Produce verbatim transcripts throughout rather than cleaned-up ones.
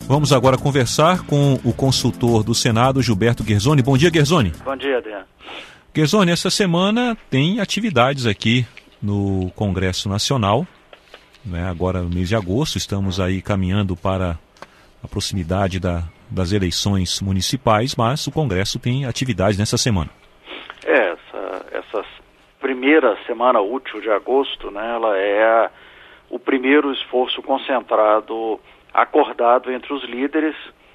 Vamos agora conversar com o consultor do Senado, Gilberto Guerzoni. Bom dia, Guerzoni. Bom dia, Adriano. Guerzoni, essa semana tem atividades aqui no Congresso Nacional, né? Agora no mês de agosto, estamos aí caminhando para a proximidade da, das eleições municipais, mas o Congresso tem atividades nessa semana. É, essa, essa primeira semana útil de agosto, né, ela é a, o primeiro esforço concentrado, acordado entre os líderes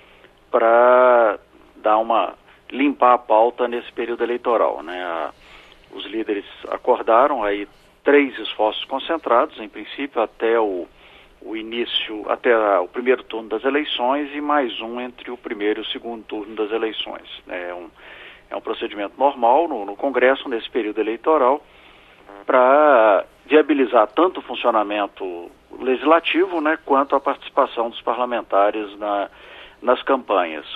para dar uma limpar a pauta nesse período eleitoral, né? A, os líderes acordaram aí três esforços concentrados, em princípio, até o, o início, até a, o primeiro turno das eleições e mais um entre o primeiro e o segundo turno das eleições. É um, é um procedimento normal no, no Congresso nesse período eleitoral para viabilizar tanto o funcionamento legislativo, né, quanto a participação dos parlamentares na, nas campanhas.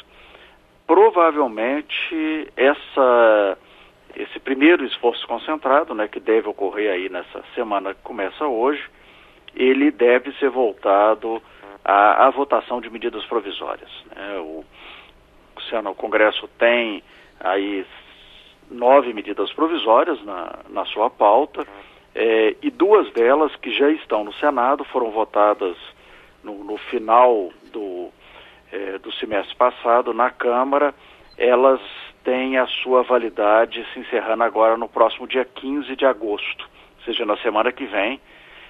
Provavelmente essa, esse primeiro esforço concentrado, né, que deve ocorrer aí nessa semana que começa hoje, ele deve ser voltado à, à votação de medidas provisórias, né? O, o Congresso tem aí nove medidas provisórias na, na sua pauta, é, e duas delas que já estão no Senado, foram votadas no, no final do, é, do semestre passado na Câmara. Elas têm a sua validade se encerrando agora no próximo dia quinze de agosto, ou seja, na semana que vem,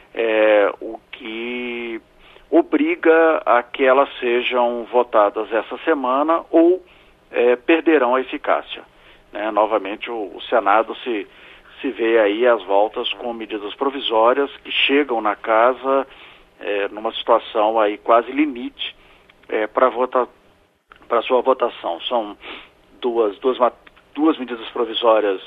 é, o que obriga a que elas sejam votadas essa semana ou é, perderão a eficácia. Né? Novamente o, o Senado se, se vê aí às voltas com medidas provisórias que chegam na casa é, numa situação aí quase limite é, para vota, para sua votação. São duas, duas, duas medidas provisórias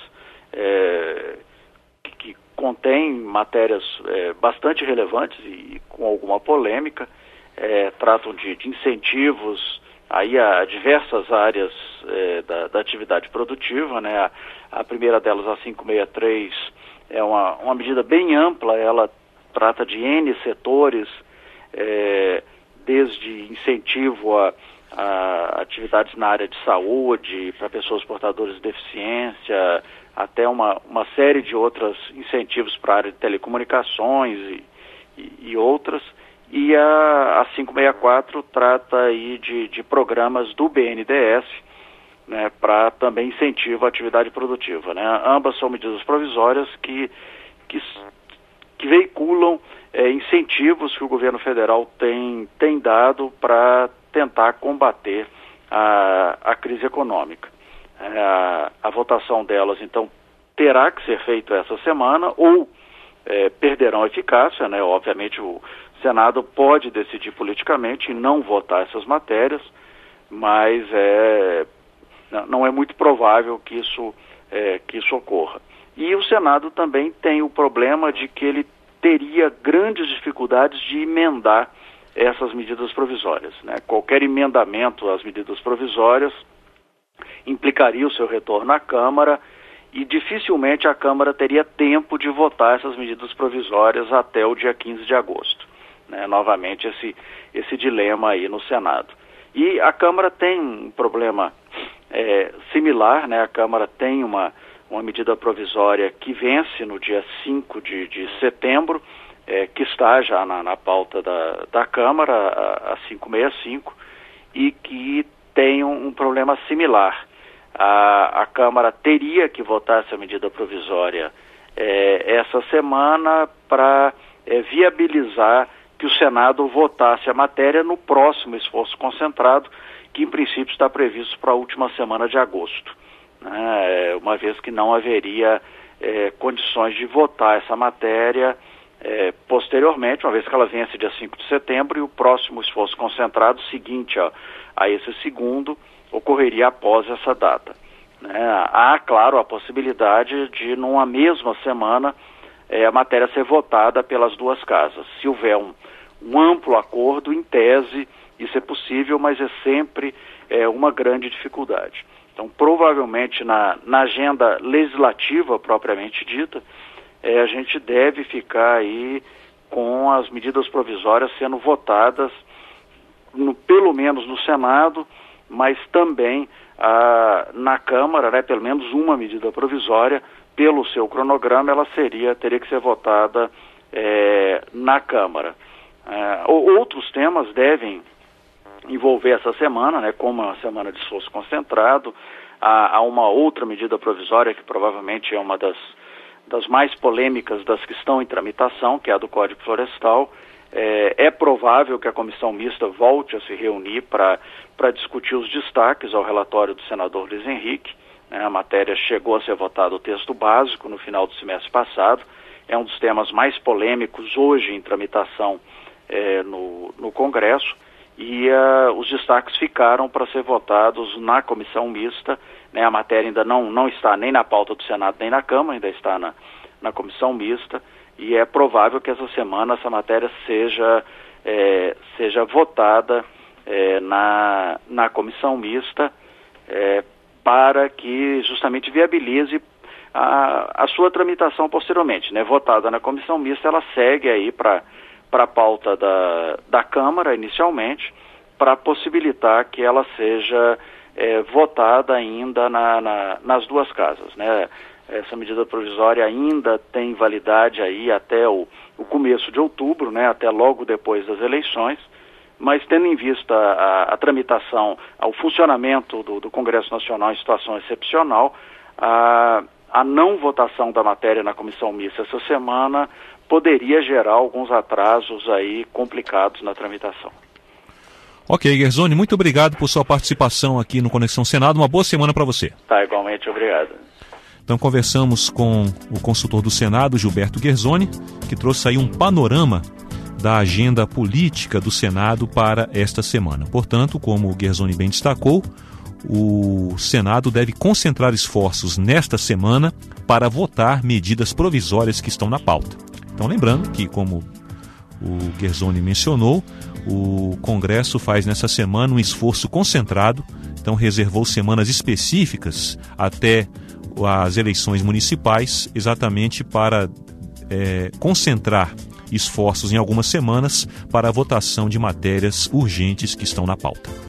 é, que, que contêm matérias é, bastante relevantes e com alguma polêmica, é, tratam de, de incentivos aí a diversas áreas é, da, da atividade produtiva, né? A, a primeira delas, a quinhentos e sessenta e três, é uma, uma medida bem ampla, ela trata de N setores, é, desde incentivo a, a atividades na área de saúde, para pessoas portadoras de deficiência, até uma, uma série de outros incentivos para a área de telecomunicações e, e, e outras. E a, a quinhentos e sessenta e quatro trata aí de, de programas do B N D E S, né, para também incentivo à atividade produtiva, né? Ambas são medidas provisórias que, que, que veiculam é, incentivos que o governo federal tem, tem dado para tentar combater a, a crise econômica. É, a, a votação delas, então, terá que ser feita essa semana ou é, perderão eficácia, né? Obviamente o Senado pode decidir politicamente e não votar essas matérias, mas é, não é muito provável que isso, é, que isso ocorra. E o Senado também tem o problema de que ele teria grandes dificuldades de emendar essas medidas provisórias, né? Qualquer emendamento às medidas provisórias implicaria o seu retorno à Câmara e dificilmente a Câmara teria tempo de votar essas medidas provisórias até o dia quinze de agosto. Né, novamente esse, esse dilema aí no Senado. E a Câmara tem um problema é, similar, né? A Câmara tem uma, uma medida provisória que vence no dia cinco de, de setembro, é, que está já na, na pauta da, da Câmara, a, a quinhentos e sessenta e cinco, e que tem um, um problema similar. A, a Câmara teria que votar essa medida provisória é, essa semana para é, viabilizar que o Senado votasse a matéria no próximo esforço concentrado, que em princípio está previsto para a última semana de agosto, né? Uma vez que não haveria é, condições de votar essa matéria é, posteriormente, uma vez que ela vence dia cinco de setembro, e o próximo esforço concentrado seguinte a, a esse segundo ocorreria após essa data, né? Há, claro, a possibilidade de, numa mesma semana, é, a matéria ser votada pelas duas casas. Se houver um, um amplo acordo, em tese, isso é possível, mas é sempre é, uma grande dificuldade. Então, provavelmente, na, na agenda legislativa propriamente dita, é, a gente deve ficar aí com as medidas provisórias sendo votadas no, pelo menos no Senado, mas também ah, na Câmara, né, pelo menos uma medida provisória, pelo seu cronograma, ela seria, teria que ser votada é, na Câmara. É, outros temas devem envolver essa semana, né, como uma semana de esforço concentrado. Há, há uma outra medida provisória que provavelmente é uma das, das mais polêmicas das que estão em tramitação, que é a do Código Florestal. É, é provável que a comissão mista volte a se reunir para para discutir os destaques ao relatório do senador Luiz Henrique. Né, a matéria chegou a ser votada o texto básico no final do semestre passado. É um dos temas mais polêmicos hoje em tramitação é, no, no Congresso. E uh, os destaques ficaram para ser votados na comissão mista, né? A matéria ainda não, não está nem na pauta do Senado nem na Câmara, ainda está na, na comissão mista, e é provável que essa semana essa matéria seja, é, seja votada é, na, na comissão mista é, para que justamente viabilize a, a sua tramitação posteriormente, né? Votada na comissão mista, ela segue aí para para a pauta da, da Câmara, inicialmente, para possibilitar que ela seja é, votada ainda na, na, nas duas casas, né? Essa medida provisória ainda tem validade aí até o, o começo de outubro, né? Até logo depois das eleições, mas tendo em vista a, a tramitação, o funcionamento do, do Congresso Nacional em situação excepcional, a, a não votação da matéria na comissão mista essa semana poderia gerar alguns atrasos aí complicados na tramitação. Ok, Guerzoni, muito obrigado por sua participação aqui no Conexão Senado. Uma boa semana para você. Tá, igualmente, obrigado. Então conversamos com o consultor do Senado, Gilberto Guerzoni, que trouxe aí um panorama da agenda política do Senado para esta semana. Portanto, como o Guerzoni bem destacou, o Senado deve concentrar esforços nesta semana para votar medidas provisórias que estão na pauta. Então, lembrando que, como o Guerzoni mencionou, o Congresso faz nessa semana um esforço concentrado, então reservou semanas específicas até as eleições municipais, exatamente para é, concentrar esforços em algumas semanas para a votação de matérias urgentes que estão na pauta.